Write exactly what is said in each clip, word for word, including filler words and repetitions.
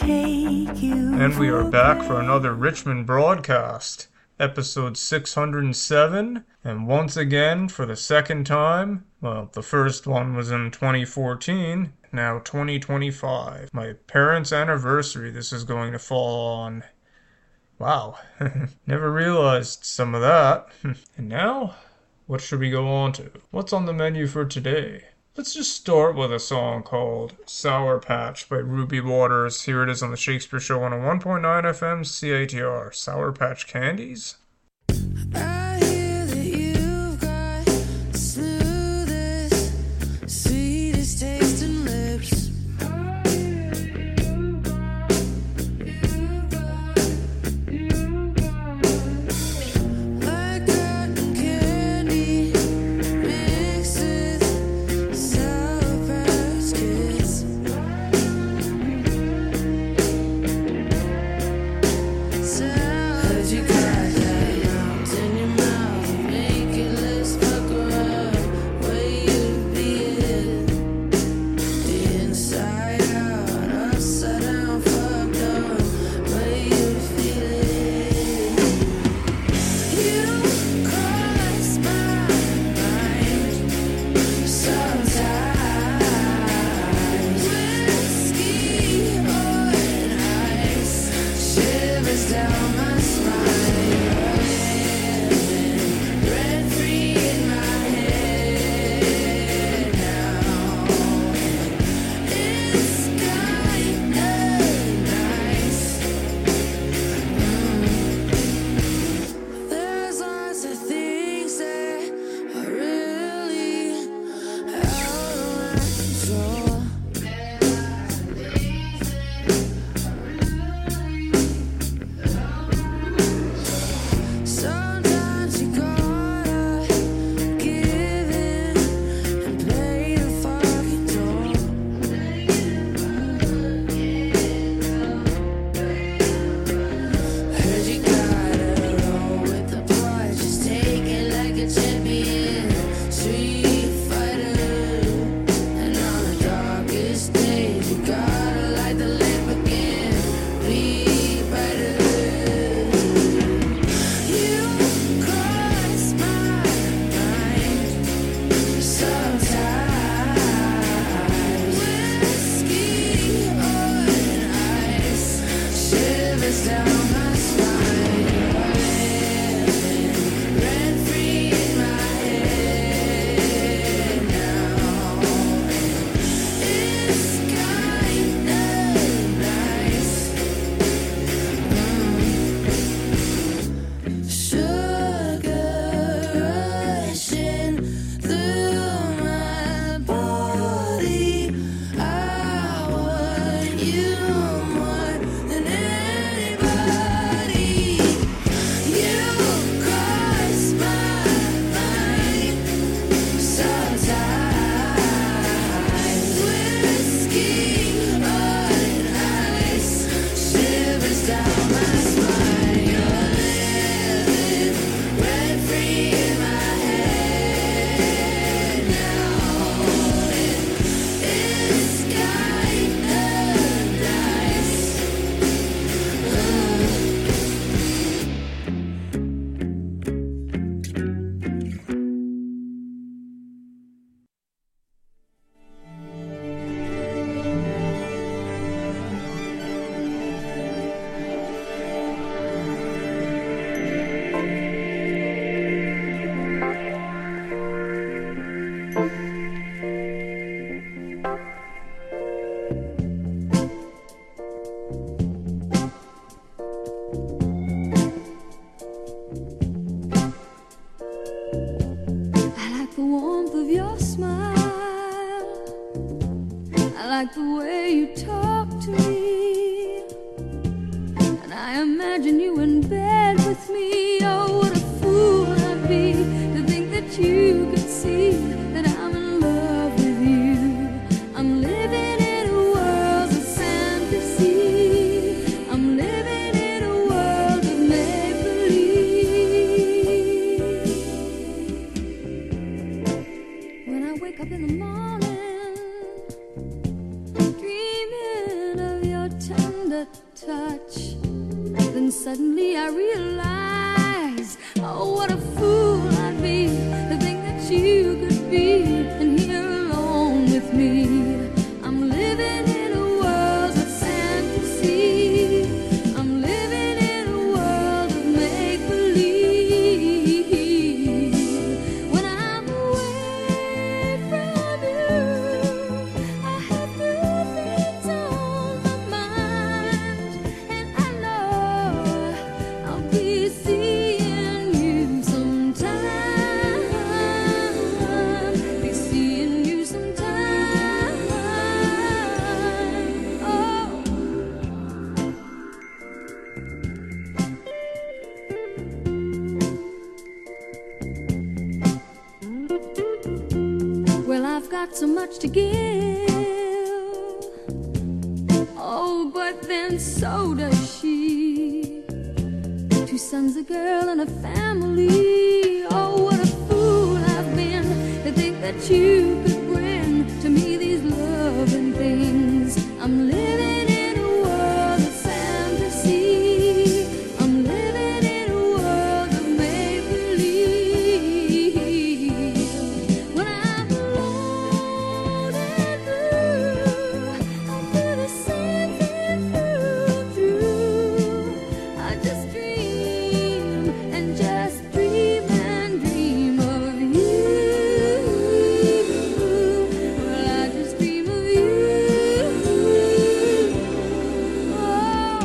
take you. And we are back for another Richmond broadcast, episode six hundred seven, and once again, for the second time, well, the first one was in twenty fourteen, now twenty twenty-five. My parents' anniversary this is going to fall on. Wow, never realized some of that. And now, what should we go on to? What's on the menu for today? Let's just start with a song called Sour Patch by Ruby Waters. Here it is on the Shakespeare Show on a one point nine F M C A T R. Sour Patch Candies? I hear that you've got the smoothest, sweetest tasting lips. I hear that you've got, you've got, you've got like cotton candy mixed with Sour Patch Kids. So heard you got that mouth in your mouth, make your lips pucker up, where you be the inside out, upside down, fucked up, where you feel it. You cross my mind sometimes. Whiskey on ice shivers down my spine. Rent free in my head now. It's kinda nice. There's lots of things that are really out of my control. Sometimes you gotta give in and play the fucking door. Heard you gotta roll with the punch, just take it like a champion, street fighter. And on the darkest days, you gotta light the lamp again, be brighter. You cross my mind sometimes. Whiskey on ice shivers down my spine. Rent free in my head now. It's kinda nice. Sugar rushing through my body. I want you more than anybody. You cross my mind sometimes. Whiskey on ice shivers down my spine. You're living rent free in my head now. It's kinda nice. I like the warmth of your smile. I like the way you talk to me. And I imagine you in bed with me. Oh, what a fool I'd be to think that you could see that I'm in love with you. I'm living in a world of fantasy. I'm living in a world of make-believe. When I wake up in the morning, touch. Then suddenly I realize, oh, what a fool I'd be to think that you could be in here alone with me. I'm living in a world of fantasy. I'm living in a world of make-believe. When I'm away from you, I have good things on my mind, and I know I'll be seeing you sometime. Be seeing you sometime. Oh. Well, I've got so much to give. Oh, but then so does she. Two sons, a girl, and a family. Oh, what a fool I've been to think that you could bring to me these loving things. I'm living in a world of fantasy. I'm living in a world of make-believe. When I'm alone and blue, I feel the same thing through and through. I just dream and just dream and dream of you. Well, I just dream of you. Oh.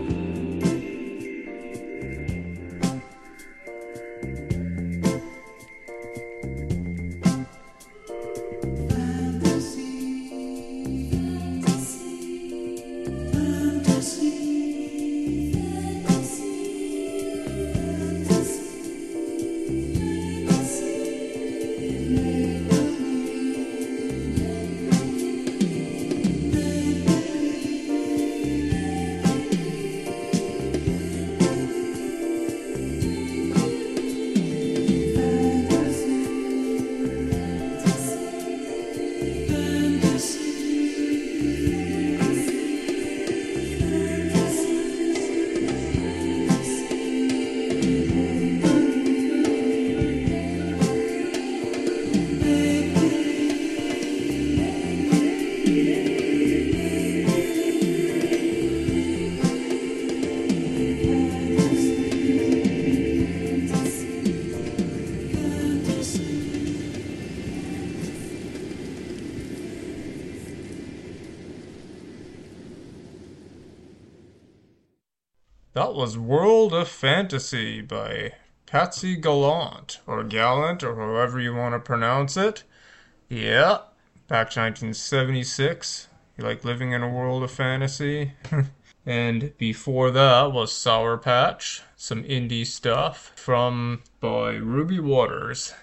That was World of Fantasy by Patsy Gallant, or Gallant, or however you want to pronounce it. Yeah, back to nineteen seventy-six. You like living in a world of fantasy? And before that was Sour Patch, some indie stuff from by Ruby Waters.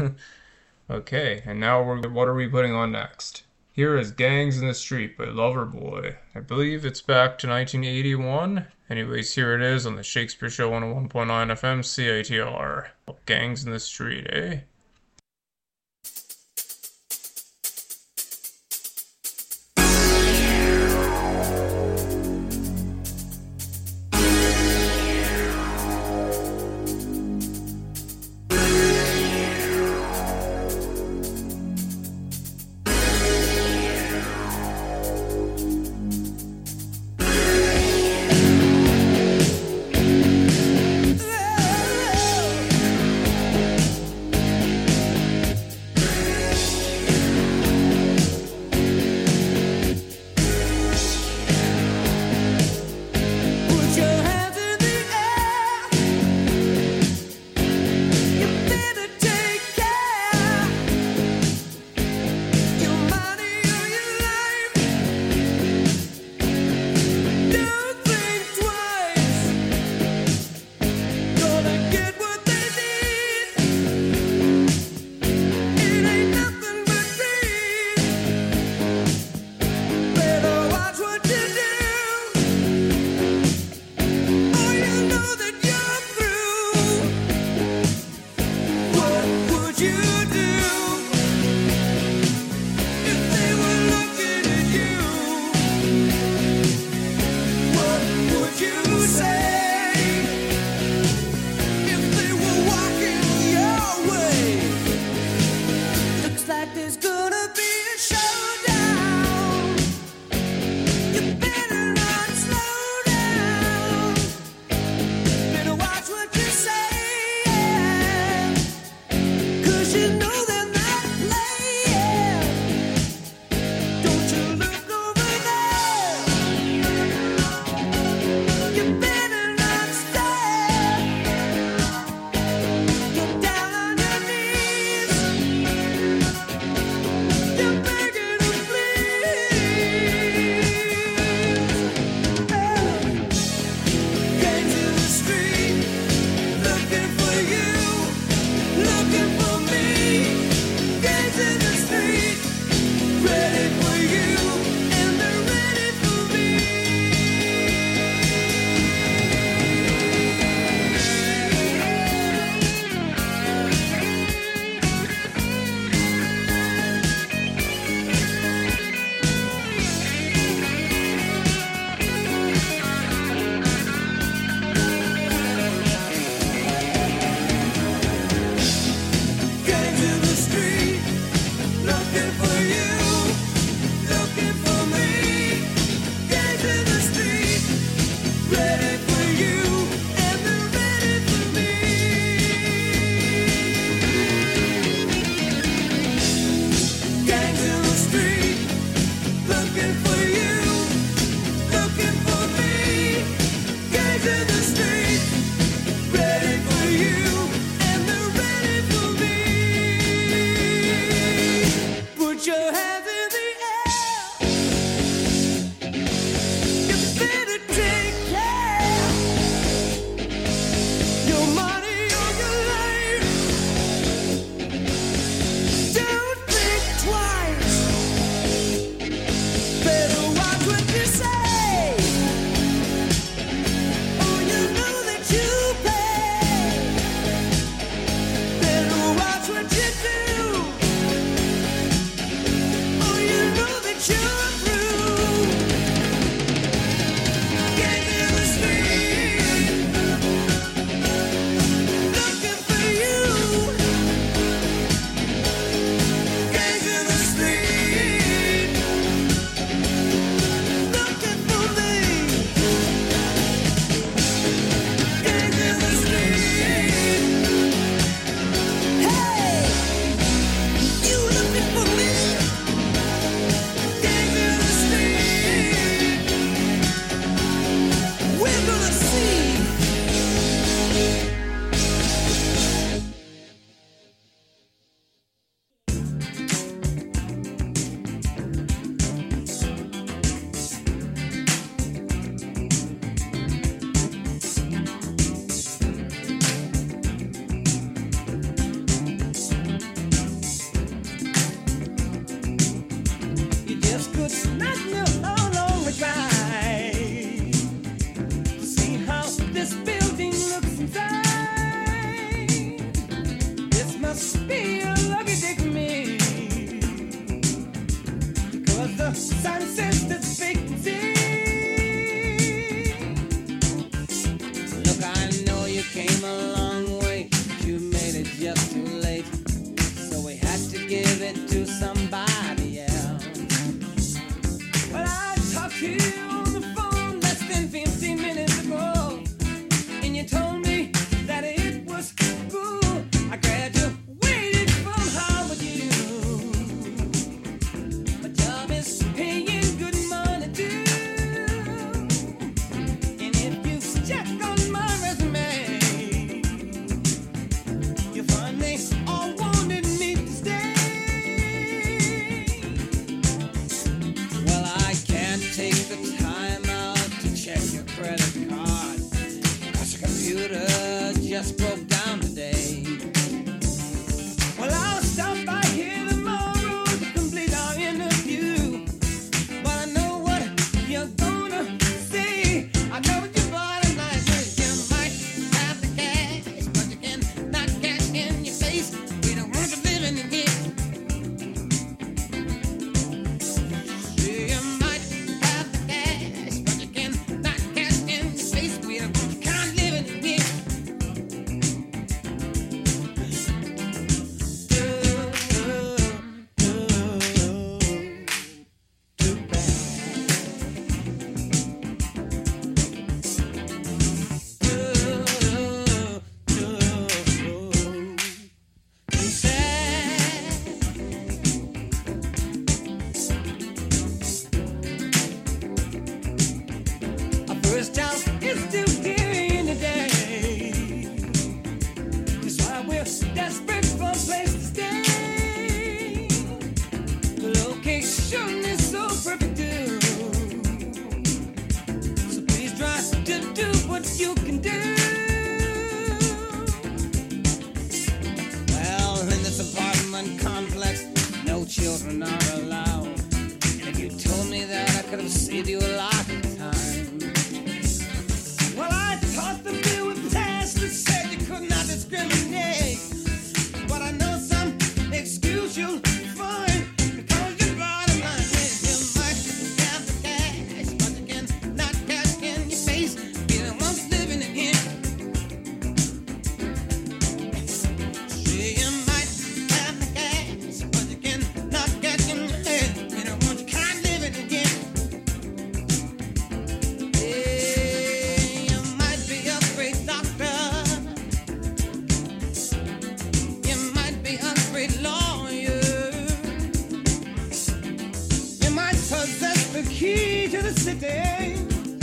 Okay, and now we're, what are we putting on next? Here is Gangs in the Street by Loverboy. I believe it's back to nineteen eighty-one. Anyways, here it is on the Shakespeare Show one oh one point nine F M C I T R. Gangs in the Street, eh? Oh. your credit card. Cause your computer just broke down today. Well, I'll stop by here tomorrow to complete our interview. But I know what you're gonna say. I know what your bottom line is. You might have the cash, but you cannot cash in your face. We don't want you living in here. You might have the cash, but you cannot cash in your face. We don't want you kind of living in here. Too bad. Too sad. Our first house is still here in the day. That's why we're desperate for a place to stay. The location is so perfect too. So please try to do what you can do. Well, in this apartment complex, no children are allowed. And if you told me that, I could have saved you a lot of time. Well, I taught them to with tests that said you could not discriminate. But I know some excuse you'll find because your bottom line is you might have the cash, but you cannot cash in your face. Be the ones living in here. See, you might have the cash, but you cannot cash in your face. Be the ones kind of living in here. Hey, you might be a great doctor. You might be a great lawyer. You might possess the key to the city.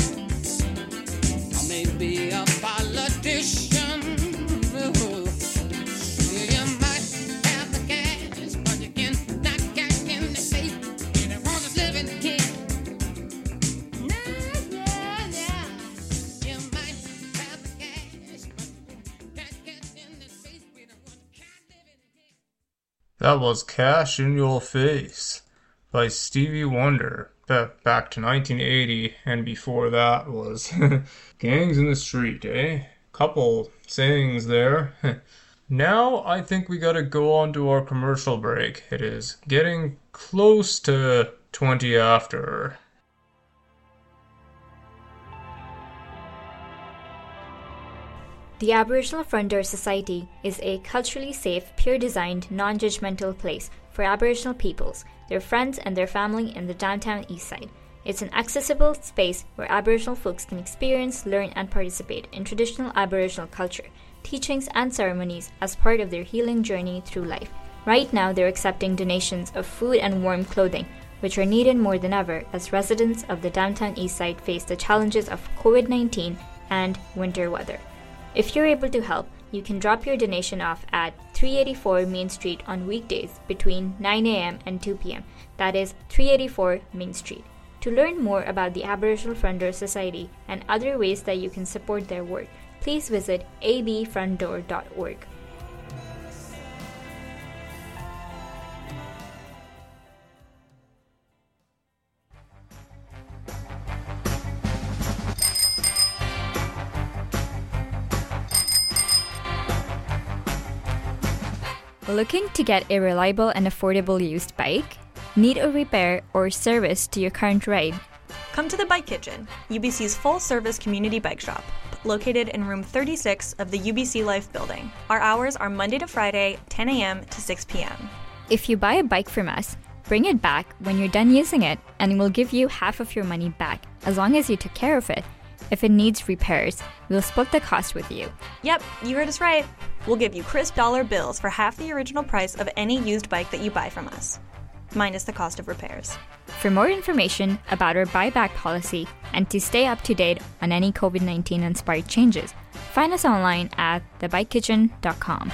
Or maybe a politician. Ooh. You might have the cash, but you cannot cash in the safe. You don't want to live in the key. Nah, nah, nah. You might have the cash, but you can't cash in the safe. We don't want to can't live in the key. That was Cash in Your Face by Stevie Wonder. Ba- Back to nineteen eighty, and before that was Gangs in the Street, eh? Couple sayings there. Now I think we gotta go on to our commercial break. It is getting close to twenty after. The Aboriginal Frontier Society is a culturally safe, peer-designed, non-judgmental place for Aboriginal peoples, their friends and their family in the downtown east side. It's an accessible space where Aboriginal folks can experience, learn and participate in traditional Aboriginal culture, teachings and ceremonies as part of their healing journey through life. Right now they're accepting donations of food and warm clothing, which are needed more than ever as residents of the downtown east side face the challenges of covid nineteen and winter weather. If you're able to help, you can drop your donation off at three eighty-four Main Street on weekdays between nine a.m. and two p.m. That is three eighty-four Main Street. To learn more about the Aboriginal Frontier Society and other ways that you can support their work, please visit a b front door dot org. Looking to get a reliable and affordable used bike? Need a repair or service to your current ride? Come to the Bike Kitchen, U B C's full-service community bike shop, located in room thirty-six of the U B C Life building. Our hours are Monday to Friday, ten a.m. to six p.m. If you buy a bike from us, bring it back when you're done using it and we'll give you half of your money back as long as you took care of it. If it needs repairs, we'll split the cost with you. Yep, you heard us right. We'll give you crisp dollar bills for half the original price of any used bike that you buy from us, minus the cost of repairs. For more information about our buyback policy and to stay up to date on any covid nineteen inspired changes, find us online at the bike kitchen dot com.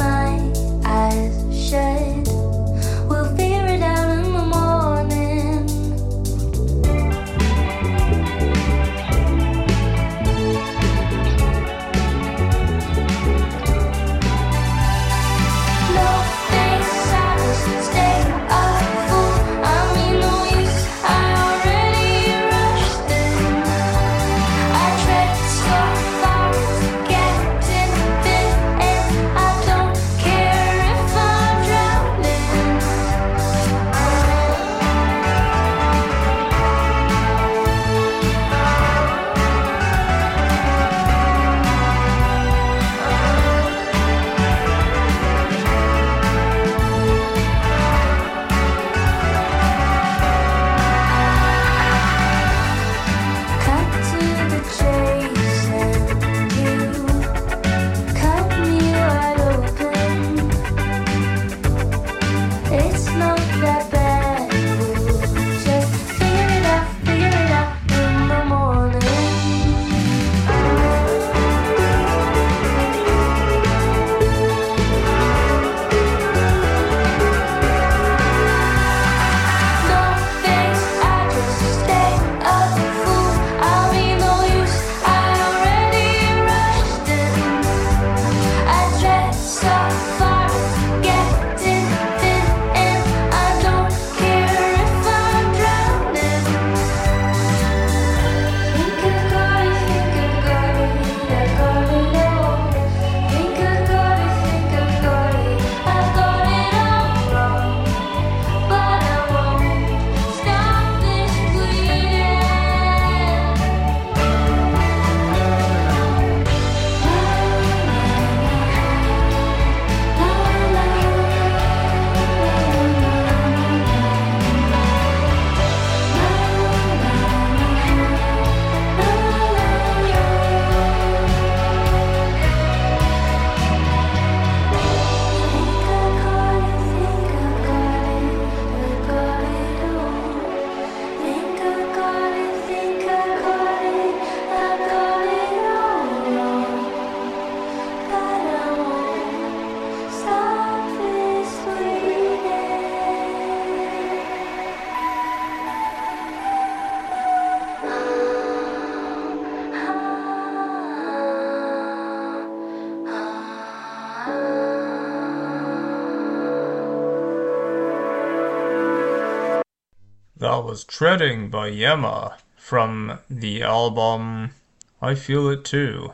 That was Treading by Yema from the album I Feel It Too.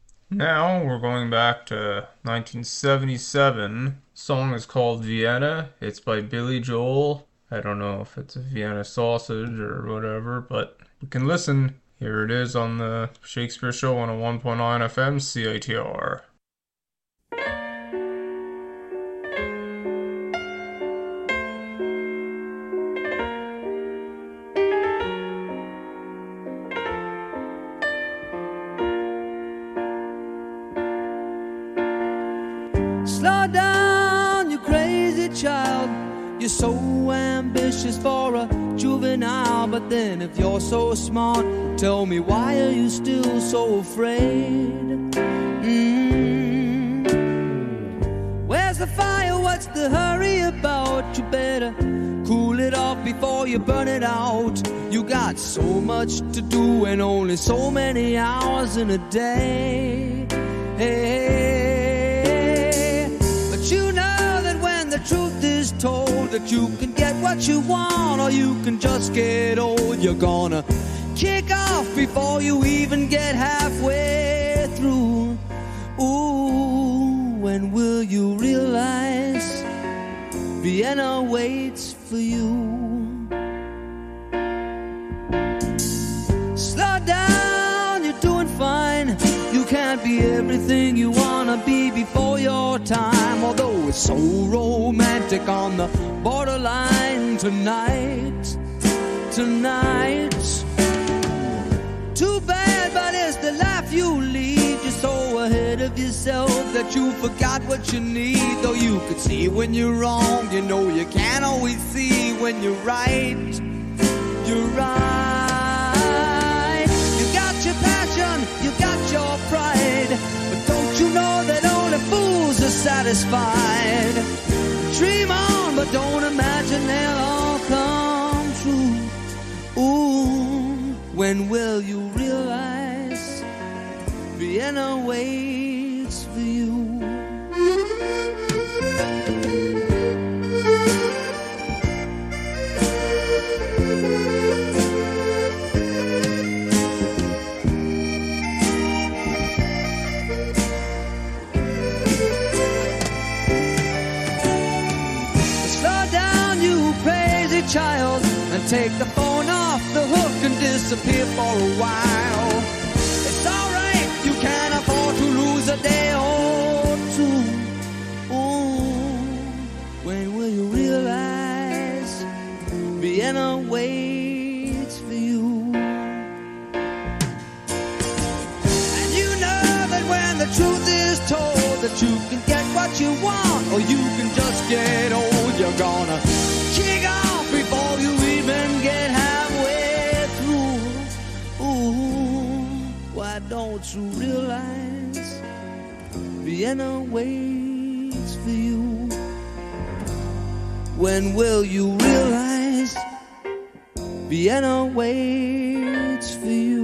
Now we're going back to nineteen seventy-seven. The song is called Vienna. It's by Billy Joel. I don't know if it's a Vienna sausage or whatever, but we can listen. Here it is on the Shakespeare Show on a one point nine F M C I T R. Slow down, you crazy child. You're so ambitious for a juvenile. But then if you're so smart, tell me, why are you still so afraid? Mm-hmm. Where's the fire? What's the hurry about? You better cool it off before you burn it out. You got so much to do and only so many hours in a day. Hey, but you know that when the truth is told, that you can get what you want or you can just get old. You're gonna kick off before you even get halfway through. Ooh, when will you realize Vienna waits for you? Slow down, you're doing fine. You can't be everything you wanna be before your time. Although it's so romantic on the borderline tonight, tonight. Too bad, but it's the life you lead. You're so ahead of yourself that you forgot what you need. Though you could see when you're wrong, you know you can't always see when you're right. You're right. You got your passion, you got your pride, but don't you know that only fools are satisfied. Dream on, but don't imagine they'll all come true. Ooh, when will you realize Vienna waits for you? Child, and take the phone off the hook and disappear for a while. It's alright, you can't afford to lose a day or two. Ooh, when will you realize Vienna waits for you? And you know that when the truth is told, that you can get what you want, or you can just get old. You're gonna kick off before you even get halfway through. Ooh, why don't you realize Vienna waits for you? When will you realize Vienna waits for you?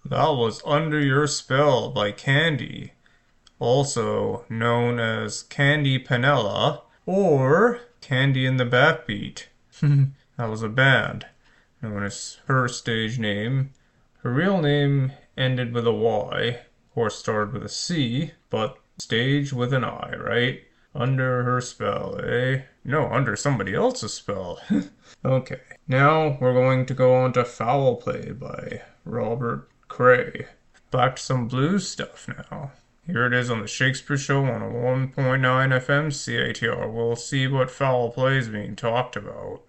That was Under Your Spell by Candy, also known as Candy Panella or Candy in the Backbeat. That was a band known as her stage name. Her real name ended with a Y or started with a C, but stage with an I, right? Under her spell, eh? No, under somebody else's spell. Okay, now we're going to go on to Foul Play by Robert Cray. Back to some blues stuff now. Here it is on the Shakespeare Show on a one point nine F M C A T R. We'll see what foul play is being talked about.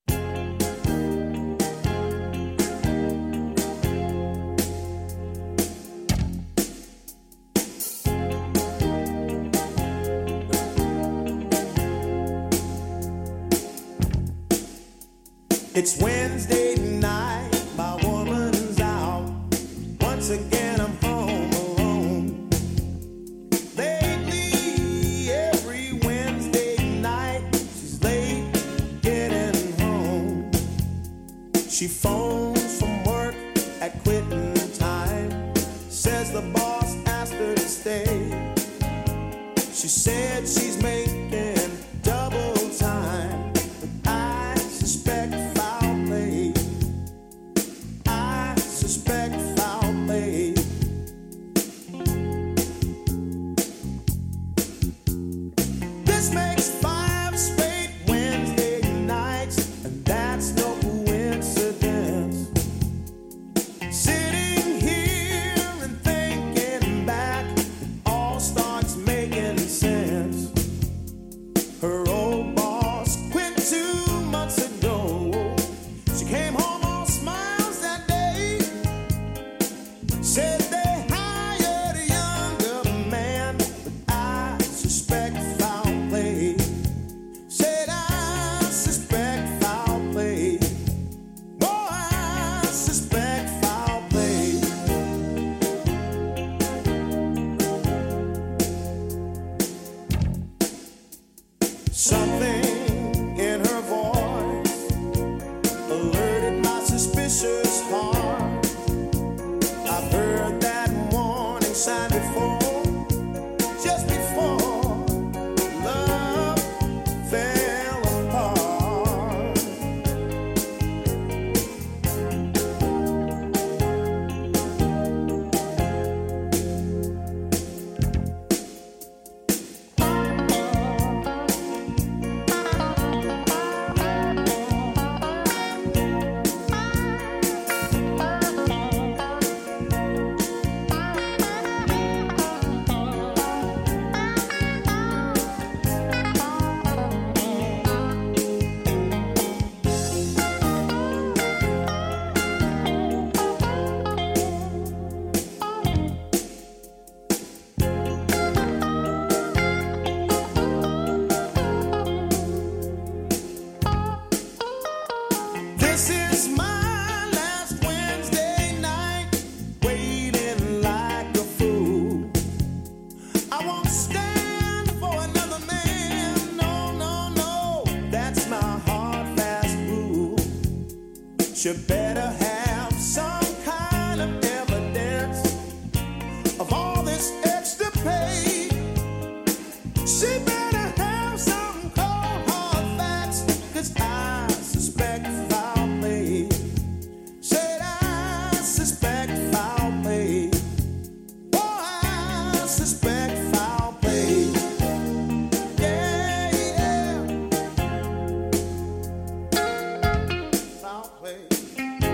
It's Wednesday night, my woman's out. Once again I'm home alone. Lately, every Wednesday night, she's late getting home. She phones from work at quitting time. Says the boss asked her to stay. She said she's making double time. But I suspect you better have some kind of evidence of all this extra pay. She better have some cold hard facts, 'cause I suspect foul play. Said I suspect foul play. Oh, I suspect foul play. Yeah, yeah. Foul play.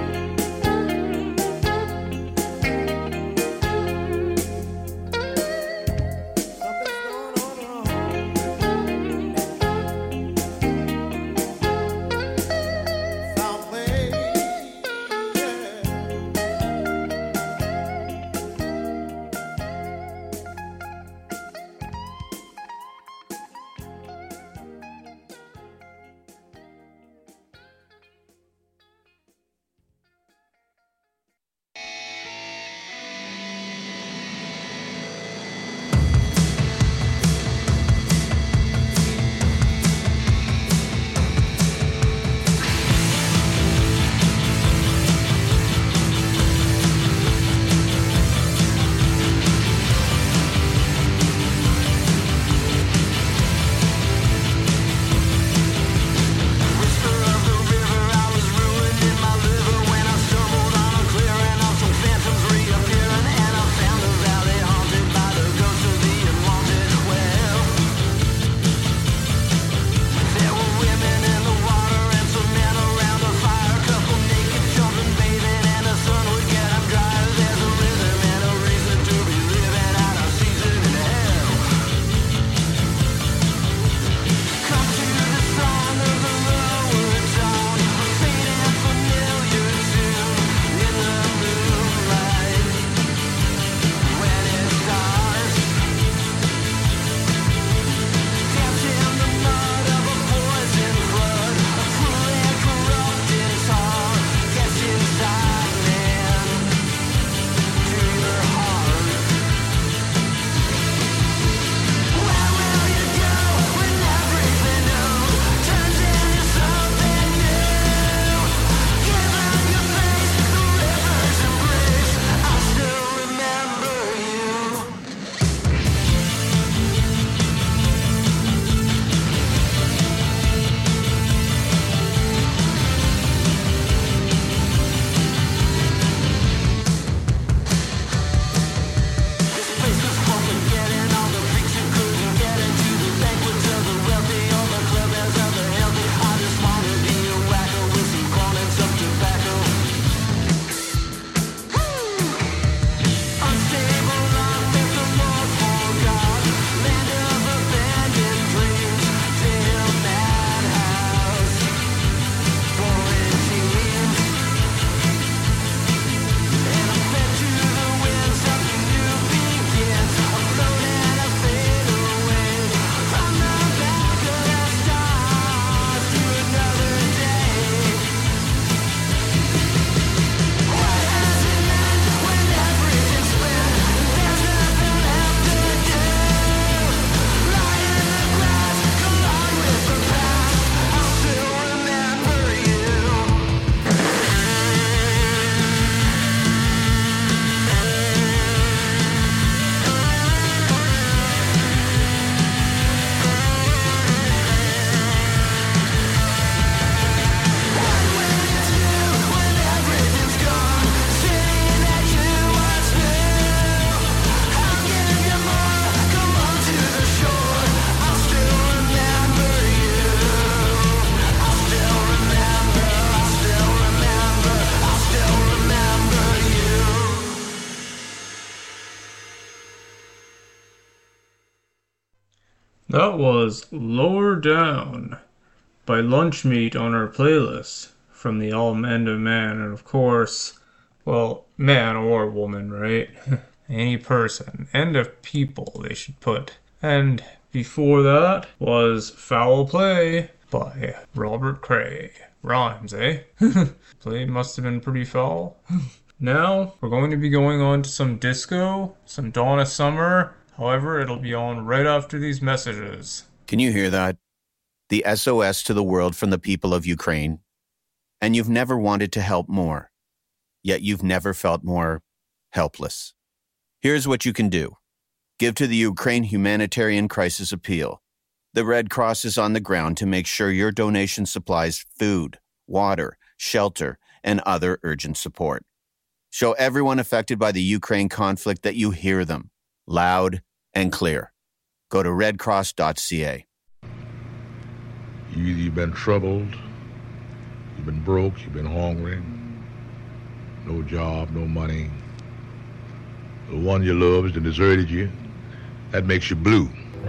That was Lower Down by Lunchmeat on our playlist from the album End of Man. And of course, well, man or woman, right? Any person. End of people, they should put. And before that was Foul Play by Robert Cray. Rhymes, eh? Play must have been pretty foul. Now, we're going to be going on to some disco, some Donna Summer. However, it'll be on right after these messages. Can you hear that? The S O S to the world from the people of Ukraine. And you've never wanted to help more. Yet you've never felt more helpless. Here's what you can do. Give to the Ukraine Humanitarian Crisis Appeal. The Red Cross is on the ground to make sure your donation supplies food, water, shelter, and other urgent support. Show everyone affected by the Ukraine conflict that you hear them, loud and clear. Go to red cross dot c a. You either you've been troubled, you've been broke, you've been hungry, no job, no money. The one you loved and deserted you, that makes you blue.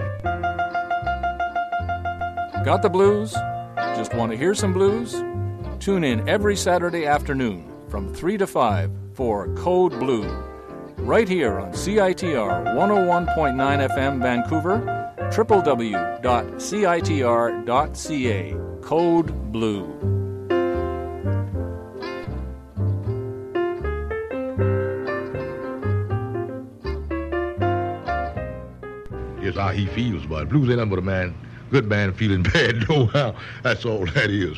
Got the blues? Just want to hear some blues? Tune in every Saturday afternoon from three to five for Code Blue, right here on C I T R one oh one point nine F M Vancouver, w w w dot c i t r dot c a. Code Blue. Here's how he feels about it. Blues ain't nothing but a man, good man feeling bad, no how. That's all that is.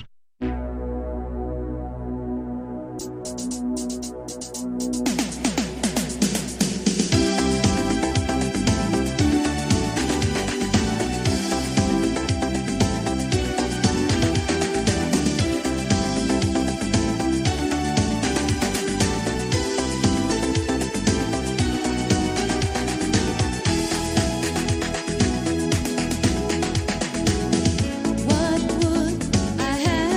What would I have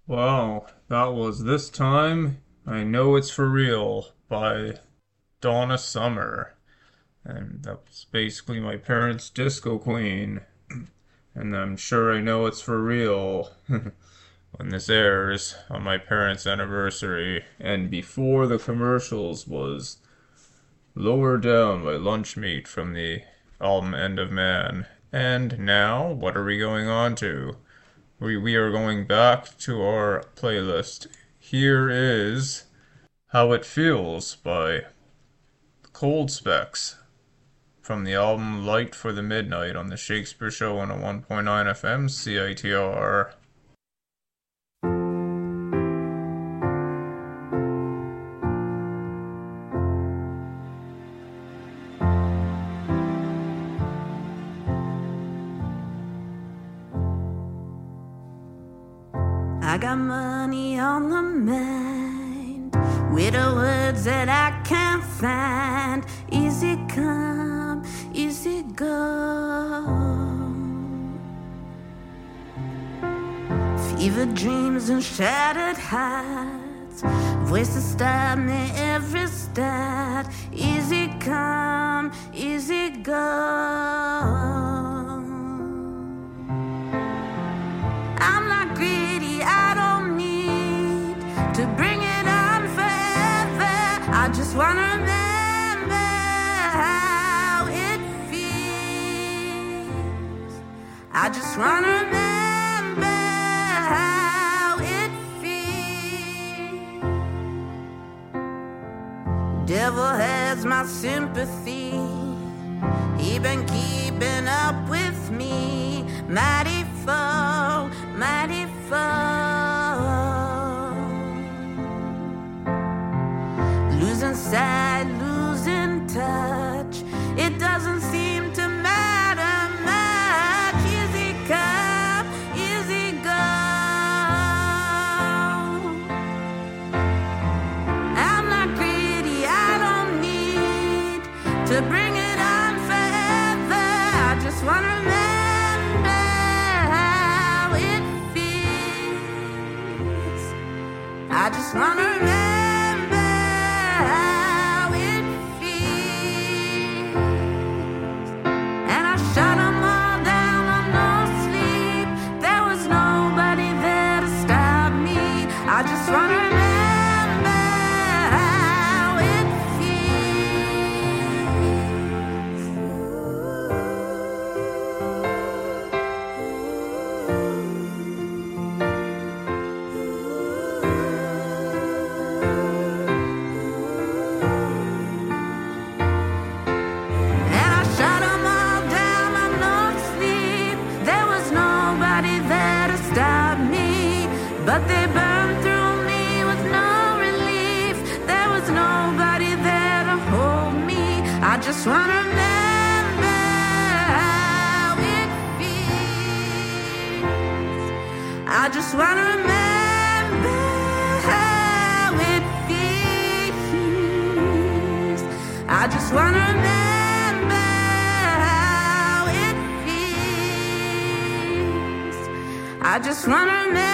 Well, that was This Time I Know It's For Real by Donna Summer. And that's basically my parents' disco queen. And I'm sure I know it's for real when this airs on my parents' anniversary. And before the commercials was Lower Down by Lunch Meat from the album End of Man. And now, what are we going on to? We, we are going back to our playlist. Here is How It Feels by Cold Specs from the album Light for the Midnight on the Shakespeare Show on a one point nine F M C I T R. I got money on the mind, widowhoods that I can't find. Easy come, easy go. Fever dreams and shattered hearts, voices stop me every start. Easy come, easy go. I'm not greedy, I don't need to bring it on forever. I just wanna remember how it feels. I just wanna remember how it feels. Devil has my sympathy, he been keeping up with me. Mighty foe, mighty foe. Losing sight, losing touch, it doesn't seem to matter much. Easy come, easy go. I'm not greedy, I don't need to bring it on forever. I just wanna remember I just wanna remember how it feels. And I shut them all down on no sleep. There was nobody there to stop me. I just wanna remember how it but they burned through me with no relief. There was nobody there to hold me. I just wanna remember how it feels. I just wanna remember how it feels. I just wanna remember how it feels. I just wanna remember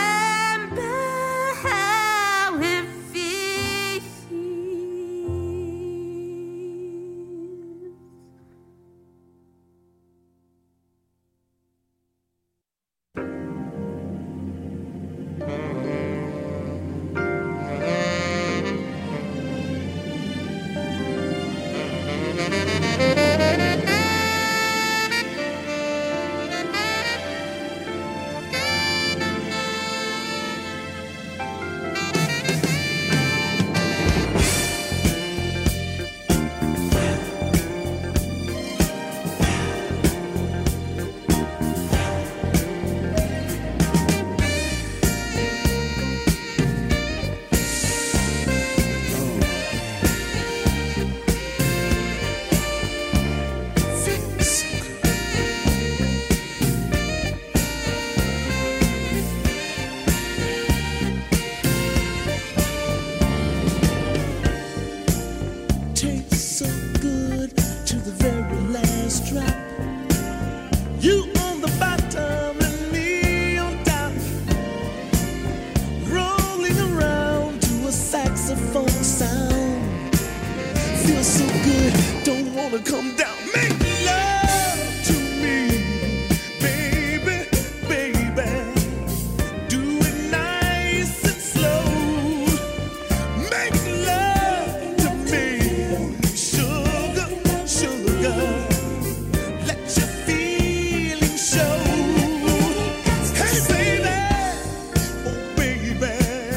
wanna come down. Make love to me, baby, baby. Do it nice and slow. Make love to me, sugar, sugar. Let your feelings show. Hey, baby, oh, baby.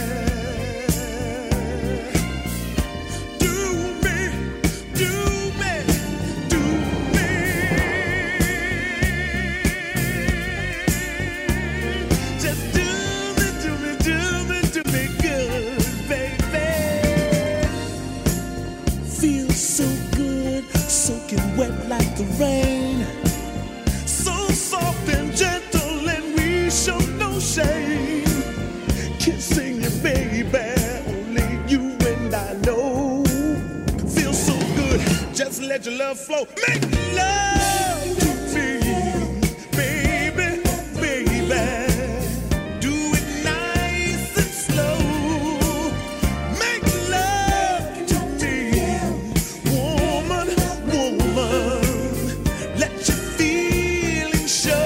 Do me, do me, do me. Just do me, do me, do me, do me good, baby. Feels so good, soaking wet like the rain. So soft and gentle, and we show no shame. Kissing you, baby, only you and I know. Feels so good, just let your love flow. Make love to me, baby, baby. Do it nice and slow. Make love to me, woman, woman. Let your feelings show.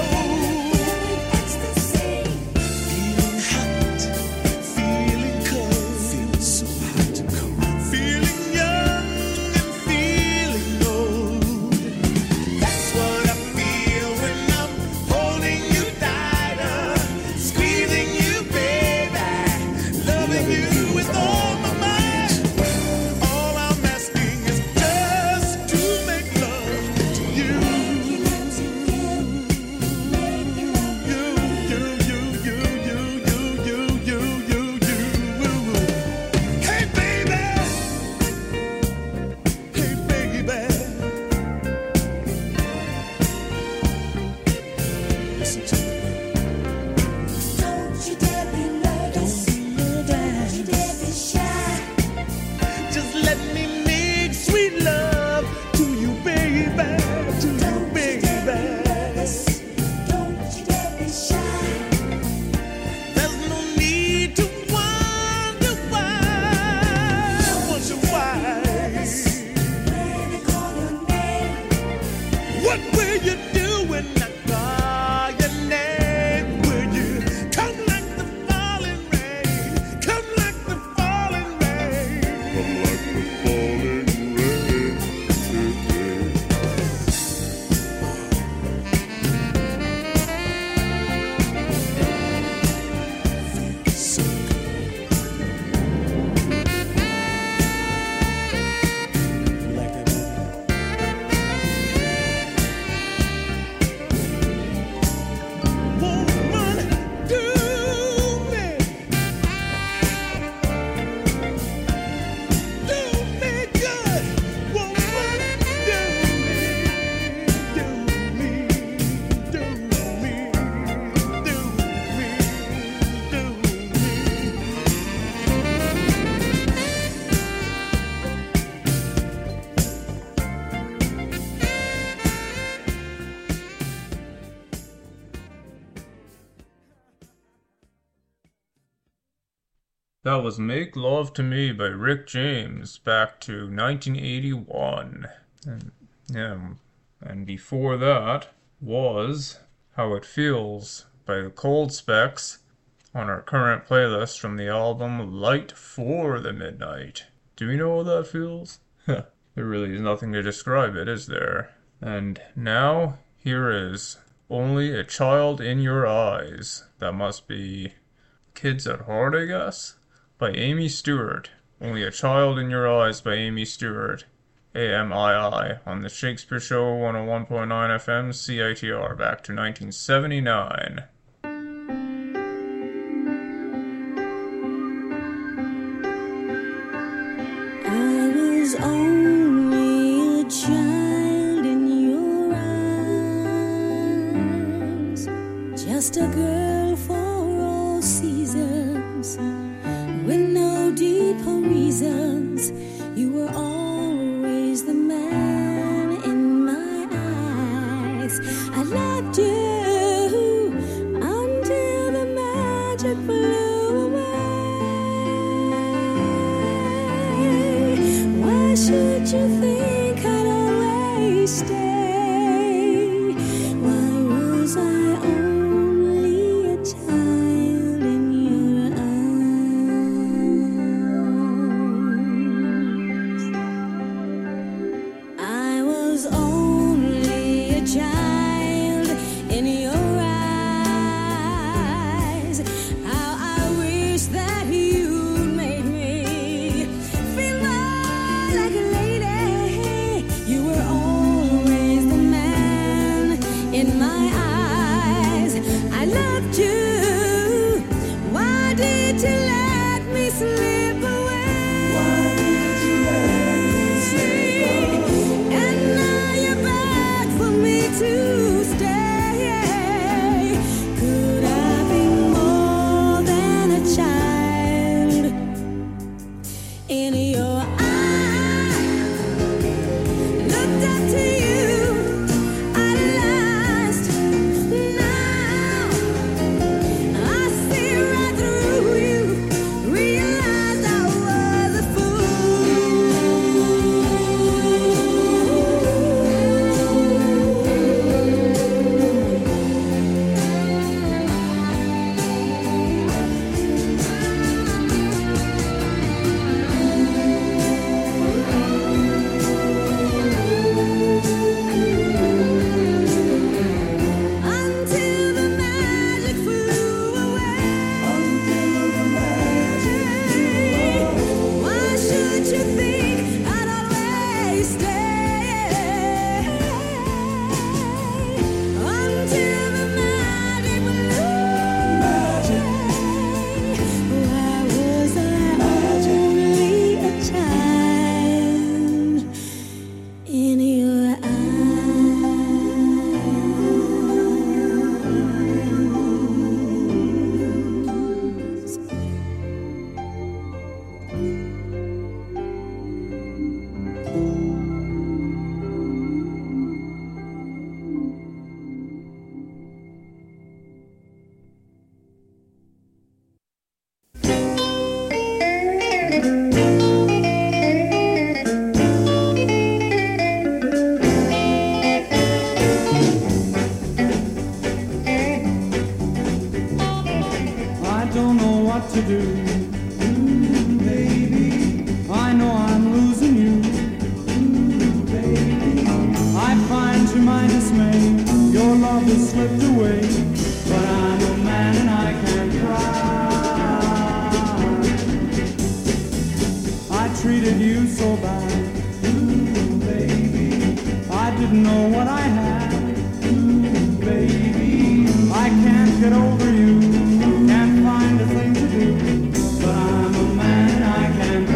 Feeling hot, feeling cold, feeling so hot and cold. Feeling young and feeling old. That's what I feel when I'm holding you tighter, squeezing you, baby, loving you with all my might. All I'm asking is just to make love to you. You, you, you, you, you, you, you, you, you, you. Hey, baby. Hey, baby. Listen to me. Don't you dare be nervous. Don't you dare be shy. Just let me make sweet love to you, baby, to you, baby. Don't you dare be shy. There's no need to wonder why. Wonder why. When I call your name, What will you do when I call your name? Will you come like the falling rain? Come like the falling rain. Come like the falling rain. So good. Like that, baby? Woman, do me, do me good. Woman, do me, do me, do me, do me, do me. That was Make Love to Me by Rick James, back to nineteen eighty-one. And, yeah, and before that was How It Feels by the Cold Specs on our current playlist from the album Light for the Midnight. Do we know how that feels? There really is nothing to describe it, is there? And now, here is Only a Child in Your Eyes. That must be Kids at Heart, I guess? By Amy Stewart. Only a Child in Your Eyes by Amy Stewart. A M I I on the Shakespeare Show one oh one point nine F M C I T R back to nineteen seventy-nine. I was only a child in your arms, just a girl for all seasons, with no deeper reasons. You were always the man in my eyes. I loved you until the magic blew away. Why should you think I'd always don't know what to do. Ooh, baby, I know I'm losing you. Ooh, baby, I find to my dismay your love has slipped away, but I'm a man and I can't cry. I treated you so bad. Ooh, baby, I didn't know what I had. Ooh, baby, I can't get over you. Can't find a thing to do, but I'm a man and I can't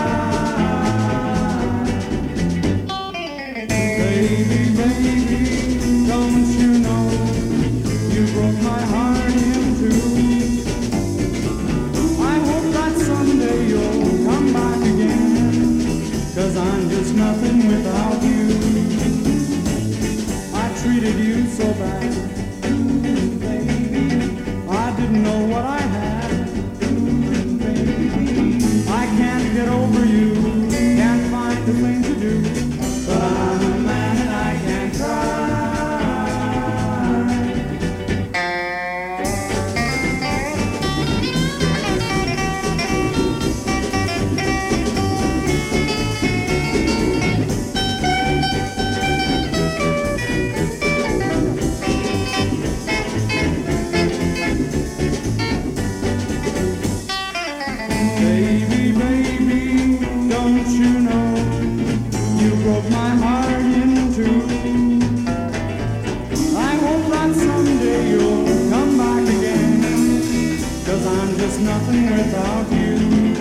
cry. Baby, baby, don't you know you broke my heart in two? I hope that someday you'll come back again, 'cause I'm just nothing without you. I treated you so bad. Ooh, baby, I didn't know what I had. Ooh, baby, I can't get over you. Can't find a thing to do, but I'm a man and I can't cry. Baby, baby, don't you know you broke my heart in two? I hope that someday you'll come back again, 'cause I'm just nothing without you.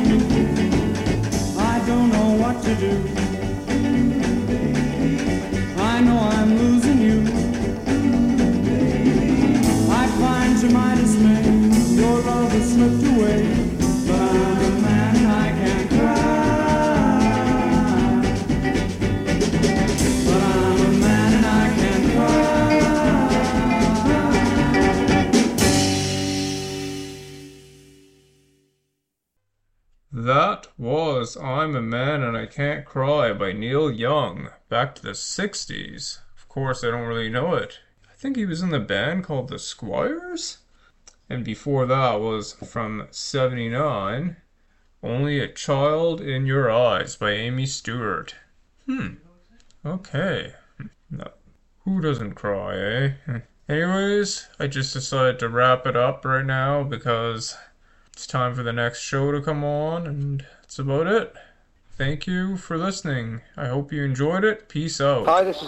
I don't know what to do. I know I'm losing you. I find to my dismay your love has slipped away, but I'm a man and I can't cry. But I'm a man and I can't cry. That was I'm a Man and I Can't Cry by Neil Young, back to the sixties. Of course, I don't really know it. I think he was in the band called The Squires? And before that was from seventy-nine, Only a Child in Your Eyes by Amy Stewart. Hmm. Okay. No. Who doesn't cry, eh? Anyways, I just decided to wrap it up right now because it's time for the next show to come on, and that's about it. Thank you for listening. I hope you enjoyed it. Peace out. Hi, this is